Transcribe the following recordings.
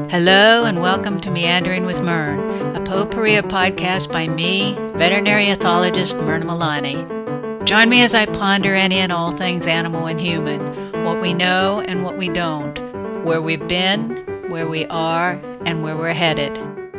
Hello and welcome to Meandering with Mern, a potpourri podcast by me, veterinary ethologist Myrna Milani. Join me as I ponder any and all things animal and human, what we know and what we don't, where we've been, where we are, and where we're headed.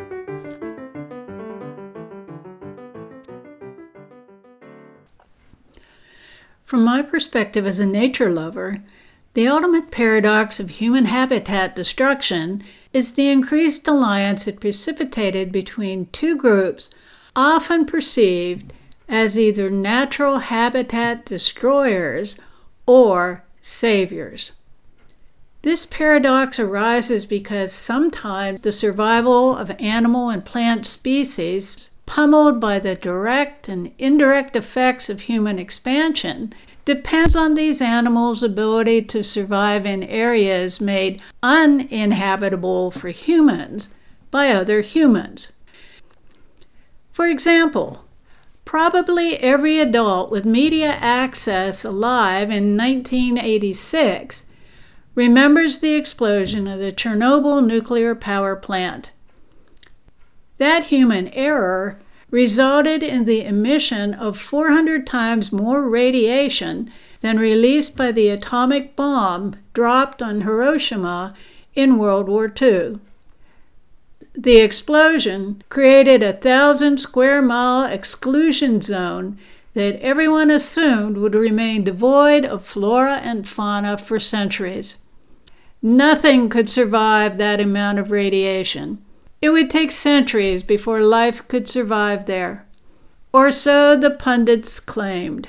From my perspective as a nature lover, the ultimate paradox of human habitat destruction is the increased alliance it precipitated between two groups often perceived as either natural habitat destroyers or saviors. This paradox arises because sometimes the survival of animal and plant species, pummeled by the direct and indirect effects of human expansion, depends on these animals' ability to survive in areas made uninhabitable for humans by other humans. For example, probably every adult with media access alive in 1986 remembers the explosion of the Chernobyl nuclear power plant. That human error resulted in the emission of 400 times more radiation than released by the atomic bomb dropped on Hiroshima in World War II. The explosion created a 1,000-square-mile exclusion zone that everyone assumed would remain devoid of flora and fauna for centuries. Nothing could survive that amount of radiation. It would take centuries before life could survive there, or so the pundits claimed.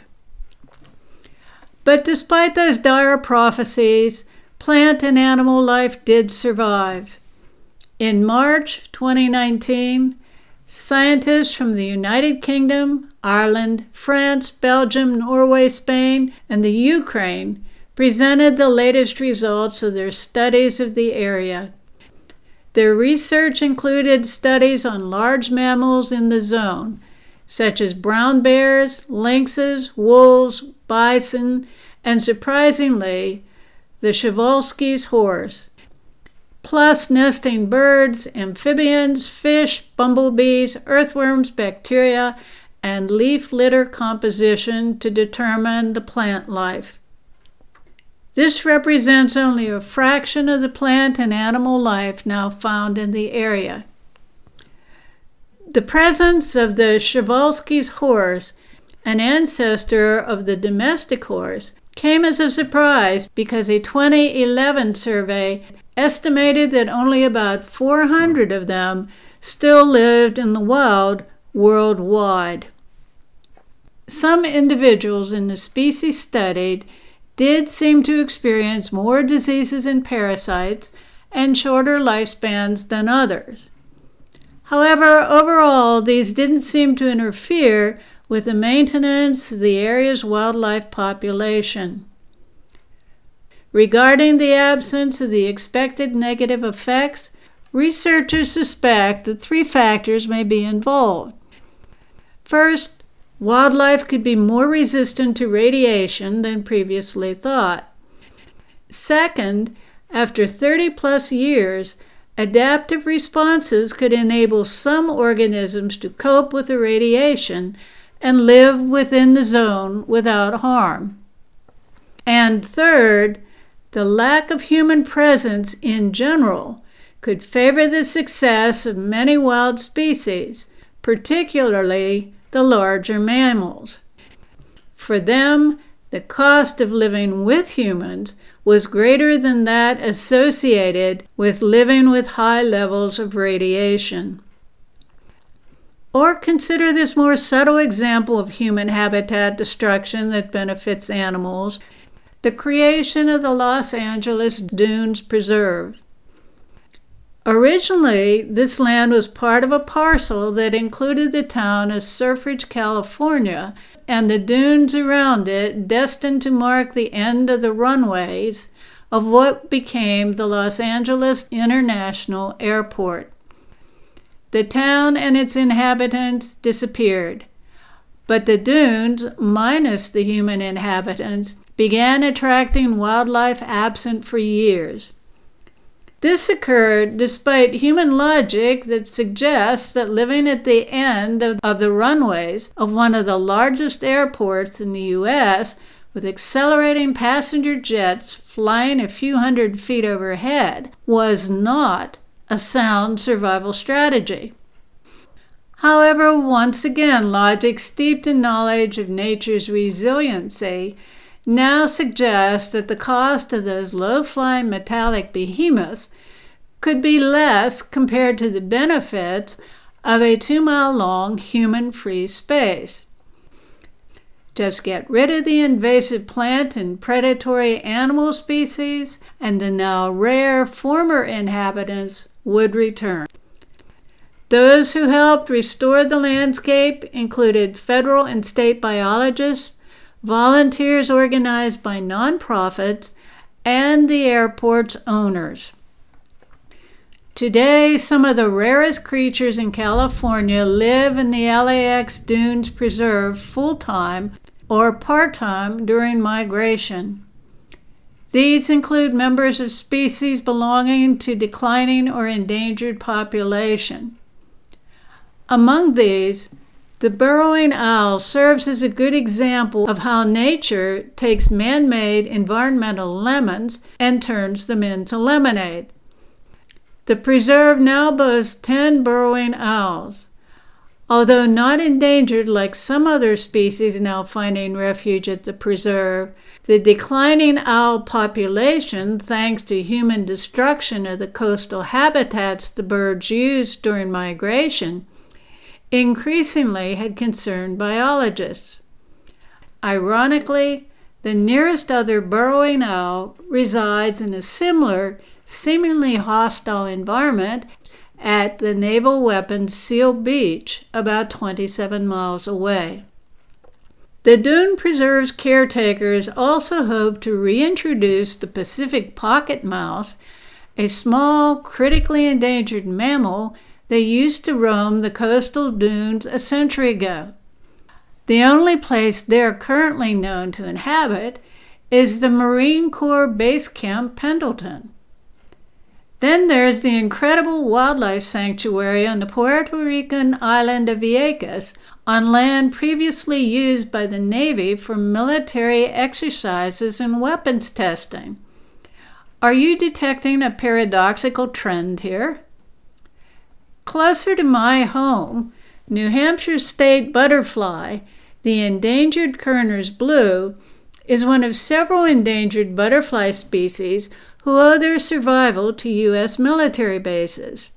But despite those dire prophecies, plant and animal life did survive. In March 2019, scientists from the United Kingdom, Ireland, France, Belgium, Norway, Spain, and the Ukraine presented the latest results of their studies of the area. Their research included studies on large mammals in the zone, such as brown bears, lynxes, wolves, bison, and surprisingly, the Przewalski's horse, plus nesting birds, amphibians, fish, bumblebees, earthworms, bacteria, and leaf litter composition to determine the plant life. This represents only a fraction of the plant and animal life now found in the area. The presence of the Przewalski's horse, an ancestor of the domestic horse, came as a surprise because a 2011 survey estimated that only about 400 of them still lived in the wild worldwide. Some individuals in the species studied did seem to experience more diseases and parasites and shorter lifespans than others. However, overall, these didn't seem to interfere with the maintenance of the area's wildlife population. Regarding the absence of the expected negative effects, researchers suspect that three factors may be involved. First, wildlife could be more resistant to radiation than previously thought. Second, after 30-plus years, adaptive responses could enable some organisms to cope with the radiation and live within the zone without harm. And third, the lack of human presence in general could favor the success of many wild species, particularly the larger mammals. For them, the cost of living with humans was greater than that associated with living with high levels of radiation. Or consider this more subtle example of human habitat destruction that benefits animals, the creation of the Los Angeles Dunes Preserve. Originally, this land was part of a parcel that included the town of Selfridge, California, and the dunes around it, destined to mark the end of the runways of what became the Los Angeles International Airport. The town and its inhabitants disappeared, but the dunes, minus the human inhabitants, began attracting wildlife absent for years. This occurred despite human logic that suggests that living at the end of the runways of one of the largest airports in the U.S., with accelerating passenger jets flying a few hundred feet overhead, was not a sound survival strategy. However, once again, logic steeped in knowledge of nature's resiliency now suggests that the cost of those low-flying metallic behemoths could be less compared to the benefits of a 2-mile-long human-free space. Just get rid of the invasive plant and predatory animal species, and the now rare former inhabitants would return. Those who helped restore the landscape included federal and state biologists, volunteers organized by nonprofits, and the airport's owners. Today, some of the rarest creatures in California live in the LAX Dunes Preserve full-time or part-time during migration. These include members of species belonging to declining or endangered population. Among these, the burrowing owl serves as a good example of how nature takes man-made environmental lemons and turns them into lemonade. The preserve now boasts 10 burrowing owls. Although not endangered like some other species now finding refuge at the preserve, the declining owl population, thanks to human destruction of the coastal habitats the birds used during migration, increasingly had concerned biologists. Ironically, the nearest other burrowing owl resides in a similar, seemingly hostile environment at the Naval Weapons Seal Beach, about 27 miles away. The Dune Preserve's caretakers also hope to reintroduce the Pacific pocket mouse, a small, critically endangered mammal that used to roam the coastal dunes a century ago. The only place they're currently known to inhabit is the Marine Corps Base Camp Pendleton. Then there's the incredible wildlife sanctuary on the Puerto Rican island of Vieques, on land previously used by the Navy for military exercises and weapons testing. Are you detecting a paradoxical trend here? Closer to my home, New Hampshire's state butterfly, the endangered Kerner's blue, is one of several endangered butterfly species who owe their survival to U.S. military bases.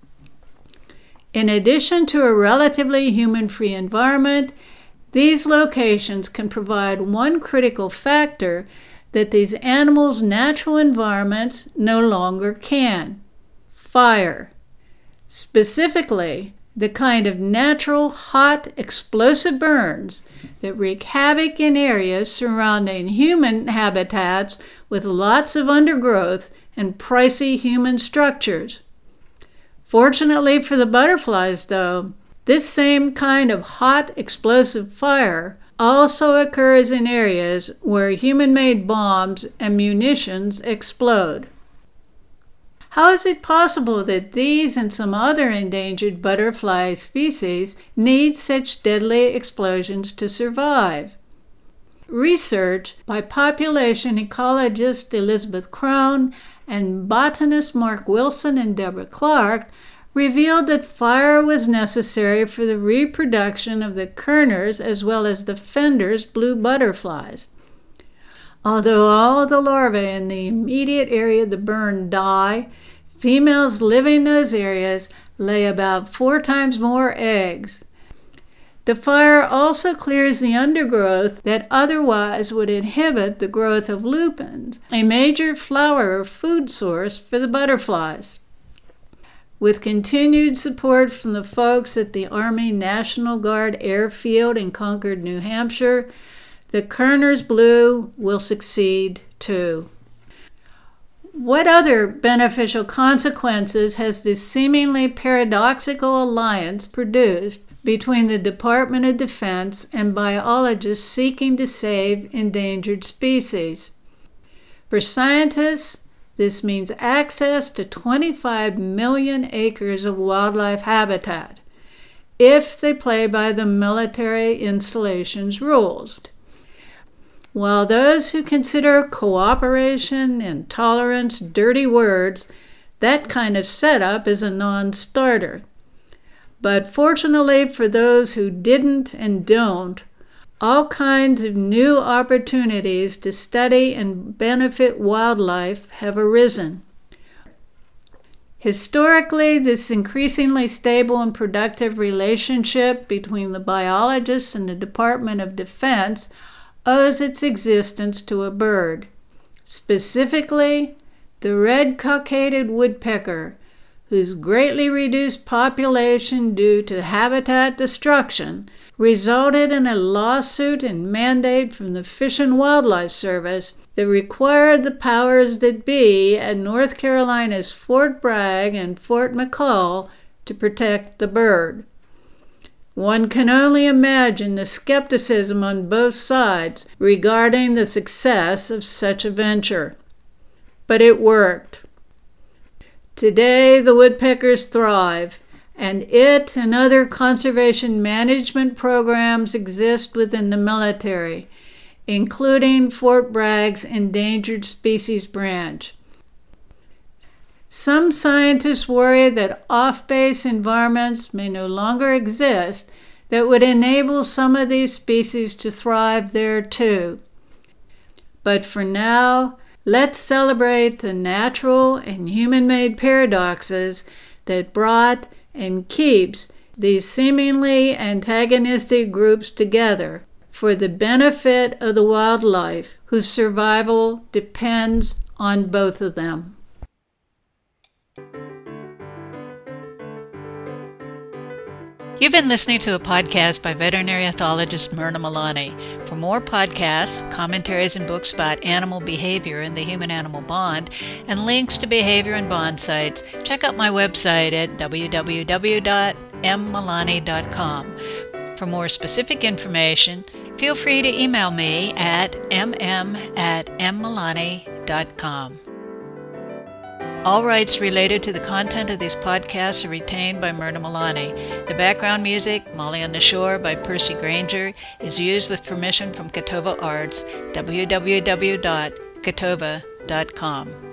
In addition to a relatively human-free environment, these locations can provide one critical factor that these animals' natural environments no longer can: fire. Specifically, the kind of natural, hot, explosive burns that wreak havoc in areas surrounding human habitats with lots of undergrowth and pricey human structures. Fortunately for the butterflies, though, this same kind of hot, explosive fire also occurs in areas where human-made bombs and munitions explode. How is it possible that these and some other endangered butterfly species need such deadly explosions to survive? Research by population ecologist Elizabeth Crone and botanist Mark Wilson and Deborah Clark revealed that fire was necessary for the reproduction of the Kerner's as well as the Fender's blue butterflies. Although all the larvae in the immediate area of the burn die, females living in those areas lay about 4 times more eggs. The fire also clears the undergrowth that otherwise would inhibit the growth of lupins, a major flower or food source for the butterflies. With continued support from the folks at the Army National Guard Airfield in Concord, New Hampshire, the Kerner's blue will succeed too. What other beneficial consequences has this seemingly paradoxical alliance produced between the Department of Defense and biologists seeking to save endangered species? For scientists, This means access to 25 million acres of wildlife habitat, if they play by the military installation's rules. While those who consider cooperation and tolerance dirty words, that kind of setup is a non-starter. But fortunately for those who didn't and don't, all kinds of new opportunities to study and benefit wildlife have arisen. Historically, this increasingly stable and productive relationship between the biologists and the Department of Defense owes its existence to a bird, specifically the red-cockaded woodpecker, whose greatly reduced population due to habitat destruction resulted in a lawsuit and mandate from the Fish and Wildlife Service that required the powers that be at North Carolina's Fort Bragg and Fort McCall to protect the bird. One can only imagine the skepticism on both sides regarding the success of such a venture. But it worked. Today, the woodpeckers thrive, and it and other conservation management programs exist within the military, including Fort Bragg's Endangered Species Branch. Some scientists worry that off-base environments may no longer exist that would enable some of these species to thrive there too. But for now, let's celebrate the natural and human-made paradoxes that brought and keeps these seemingly antagonistic groups together for the benefit of the wildlife whose survival depends on both of them. You've been listening to a podcast by veterinary ethologist Myrna Milani. For more podcasts, commentaries, and books about animal behavior and the human-animal bond, and links to behavior and bond sites, check out my website at www.mmilani.com. For more specific information, feel free to email me at mm@mmilani.com. All rights related to the content of these podcasts are retained by Myrna Milani. The background music, Molly on the Shore by Percy Granger, is used with permission from Catova Arts, www.catova.com.